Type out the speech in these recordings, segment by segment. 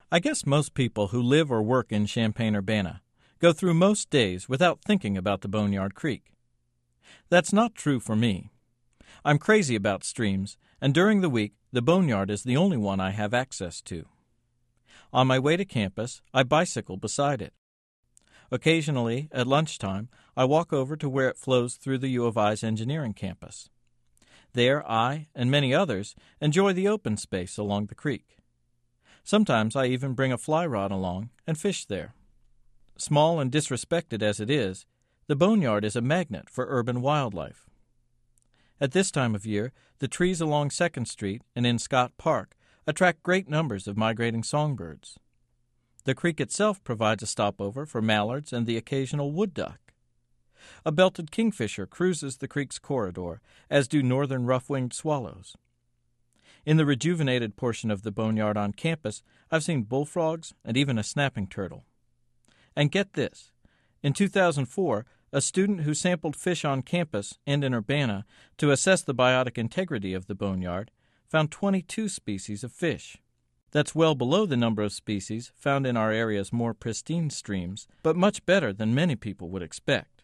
I guess most people who live or work in Champaign-Urbana go through most days without thinking about the Boneyard Creek. That's not true for me. I'm crazy about streams, and during the week, the Boneyard is the only one I have access to. On my way to campus, I bicycle beside it. Occasionally, at lunchtime, I walk over to where it flows through the U of I's engineering campus. There, I, and many others, enjoy the open space along the creek. Sometimes I even bring a fly rod along and fish there. Small and disrespected as it is, the Boneyard is a magnet for urban wildlife. At this time of year, the trees along 2nd Street and in Scott Park attract great numbers of migrating songbirds. The creek itself provides a stopover for mallards and the occasional wood duck. A belted kingfisher cruises the creek's corridor, as do northern rough-winged swallows. In the rejuvenated portion of the Boneyard on campus, I've seen bullfrogs and even a snapping turtle. And get this, in 2004, a student who sampled fish on campus and in Urbana to assess the biotic integrity of the Boneyard found 22 species of fish. That's well below the number of species found in our area's more pristine streams, but much better than many people would expect.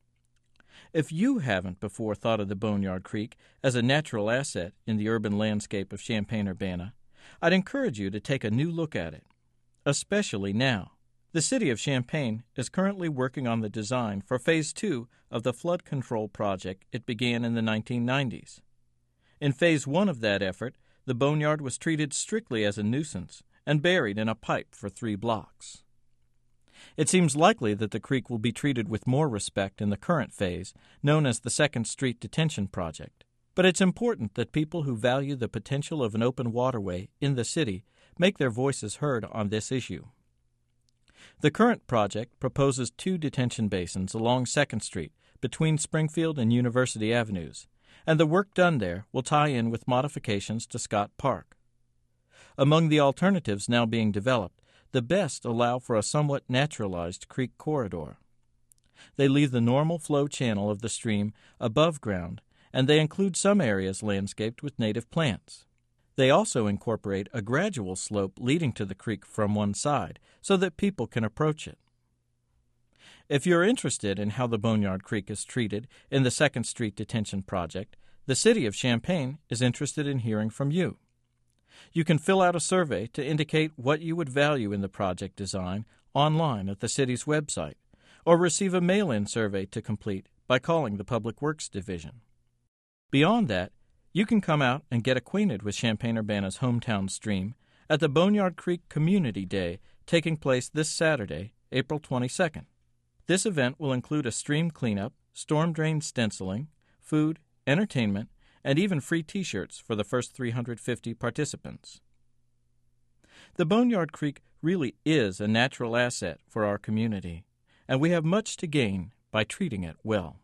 If you haven't before thought of the Boneyard Creek as a natural asset in the urban landscape of Champaign-Urbana, I'd encourage you to take a new look at it, especially now. The city of Champaign is currently working on the design for Phase 2 of the flood control project it began in the 1990s. In Phase 1 of that effort, the Boneyard was treated strictly as a nuisance and buried in a pipe for 3 blocks. It seems likely that the creek will be treated with more respect in the current phase, known as the 2nd Street Detention Project. But it's important that people who value the potential of an open waterway in the city make their voices heard on this issue. The current project proposes 2 detention basins along 2nd Street between Springfield and University Avenues, and the work done there will tie in with modifications to Scott Park. Among the alternatives now being developed, the best allow for a somewhat naturalized creek corridor. They leave the normal flow channel of the stream above ground, and they include some areas landscaped with native plants. They also incorporate a gradual slope leading to the creek from one side so that people can approach it. If you're interested in how the Boneyard Creek is treated in the 2nd Street Detention Project, the City of Champaign is interested in hearing from you. You can fill out a survey to indicate what you would value in the project design online at the city's website, or receive a mail-in survey to complete by calling the Public Works Division. Beyond that, you can come out and get acquainted with Champaign-Urbana's hometown stream at the Boneyard Creek Community Day taking place this Saturday, April 22nd. This event will include a stream cleanup, storm drain stenciling, food, entertainment, and even free T-shirts for the first 350 participants. The Boneyard Creek really is a natural asset for our community, and we have much to gain by treating it well.